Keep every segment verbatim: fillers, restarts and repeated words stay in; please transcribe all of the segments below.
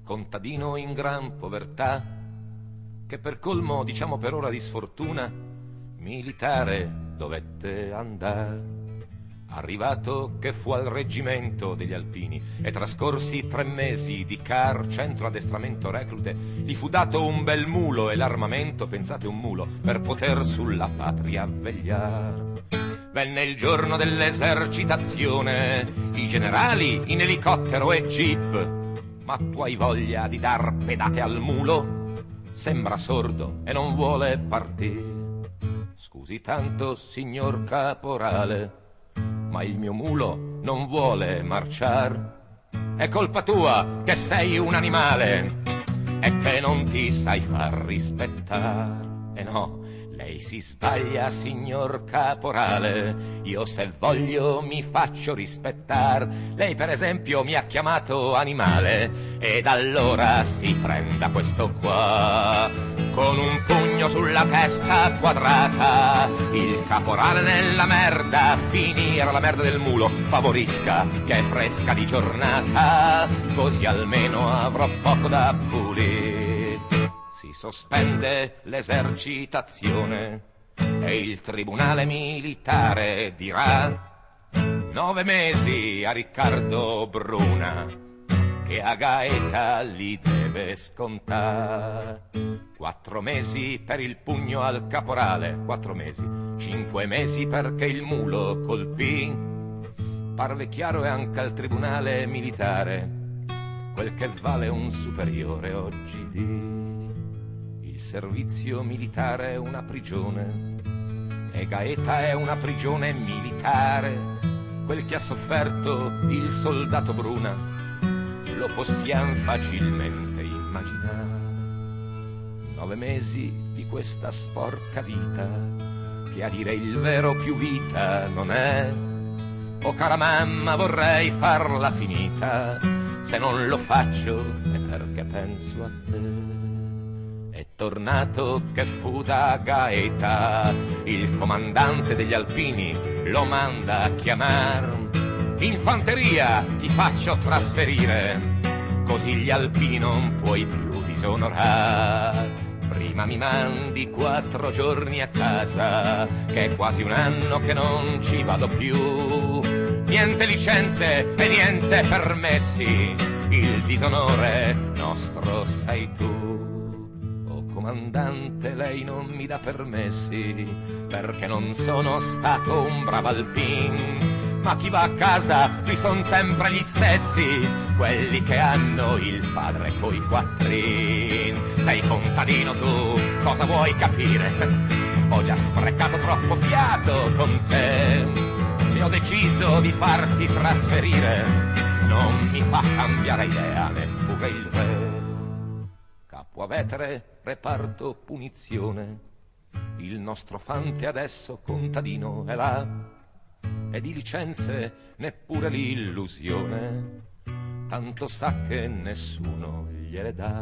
contadino in gran povertà, che per colmo, diciamo per ora di sfortuna, militare dovette andare. Arrivato che fu al reggimento degli Alpini e trascorsi tre mesi di car, centro addestramento reclute, gli fu dato un bel mulo e l'armamento, pensate un mulo, per poter sulla patria vegliar. Venne il giorno dell'esercitazione, i generali in elicottero e jeep. Ma tu hai voglia di dar pedate al mulo? Sembra sordo e non vuole partire. Scusi tanto, signor caporale, ma il mio mulo non vuole marciar. È colpa tua che sei un animale e che non ti sai far rispettare. E no, lei si sbaglia, signor caporale, io se voglio mi faccio rispettare. Lei per esempio mi ha chiamato animale ed allora si prenda questo qua. Con un pugno sulla testa quadrata, il caporale nella merda, finire la merda del mulo, favorisca che è fresca di giornata, così almeno avrò poco da pulire. Si sospende l'esercitazione e il tribunale militare dirà nove mesi a Riccardo Bruna, che a Gaeta li deve scontare. Quattro mesi per il pugno al caporale, quattro mesi, cinque mesi perché il mulo colpì. Parve chiaro e anche al tribunale militare quel che vale un superiore oggi di. Il servizio militare è una prigione e Gaeta è una prigione militare. Quel che ha sofferto il soldato Bruna lo possiamo facilmente immaginare. Nove mesi di questa sporca vita, che a dire il vero più vita non è. Oh cara mamma, vorrei farla finita, se non lo faccio è perché penso a te. È tornato che fu da Gaeta, il comandante degli Alpini lo manda a chiamar. Infanteria ti faccio trasferire, così gli Alpini non puoi più disonorare. Prima mi mandi quattro giorni a casa, che è quasi un anno che non ci vado più. Niente licenze e niente permessi, il disonore nostro sei tu. Oh comandante, lei non mi dà permessi, perché non sono stato un bravo alpin. Ma chi va a casa, qui son sempre gli stessi, quelli che hanno il padre coi quattrin. Sei contadino tu, cosa vuoi capire? Ho già sprecato troppo fiato con te. Se ho deciso di farti trasferire, non mi fa cambiare idea neppure il re. Capo a vetere, reparto punizione, il nostro fante adesso contadino è là. E di licenze neppure l'illusione, tanto sa che nessuno gliele dà.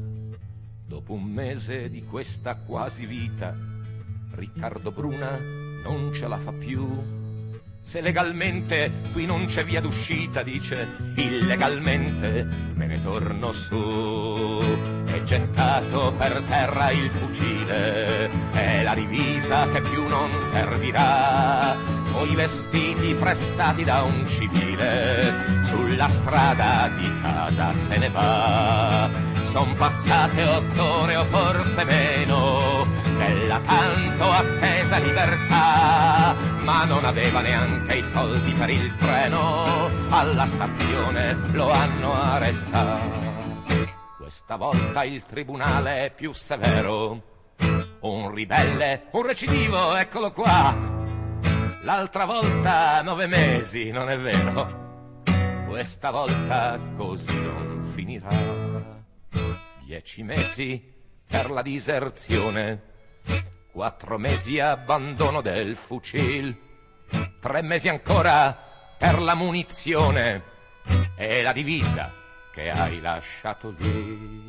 Dopo un mese di questa quasi vita, Riccardo Bruna non ce la fa più. Se legalmente qui non c'è via d'uscita, dice, illegalmente me ne torno su. È gettato per terra il fucile e la divisa che più non servirà. O i vestiti prestati da un civile, sulla strada di casa se ne va. Son passate otto ore o forse meno della tanto attesa libertà, ma non aveva neanche i soldi per il treno, alla stazione lo hanno arrestato. Questa volta il tribunale è più severo, un ribelle, un recidivo, eccolo qua. L'altra volta nove mesi, non è vero? Questa volta così non finirà. Dieci mesi per la diserzione, quattro mesi abbandono del fucil, tre mesi ancora per la munizione e la divisa che hai lasciato lì.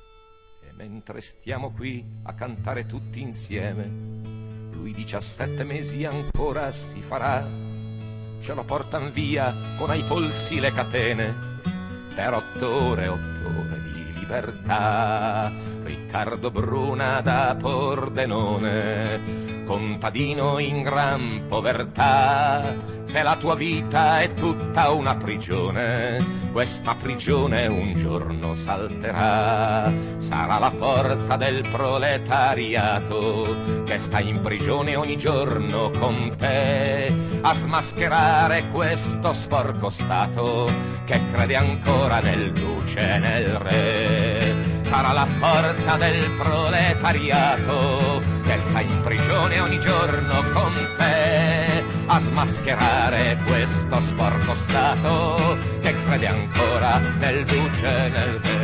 E mentre stiamo qui a cantare tutti insieme, lui diciassette mesi ancora si farà. Ce lo portan via con ai polsi le catene, per otto ore, otto ore di libertà. Riccardo Bruna da Pordenone, contadino in gran povertà. Se la tua vita è tutta una prigione, questa prigione un giorno salterà. Sarà la forza del proletariato che sta in prigione ogni giorno con te a smascherare questo sporco stato che crede ancora nel duce e nel re. Sarà la forza del proletariato che sta in prigione ogni giorno con te a smascherare questo sporco stato che crede ancora nel duce e nel re.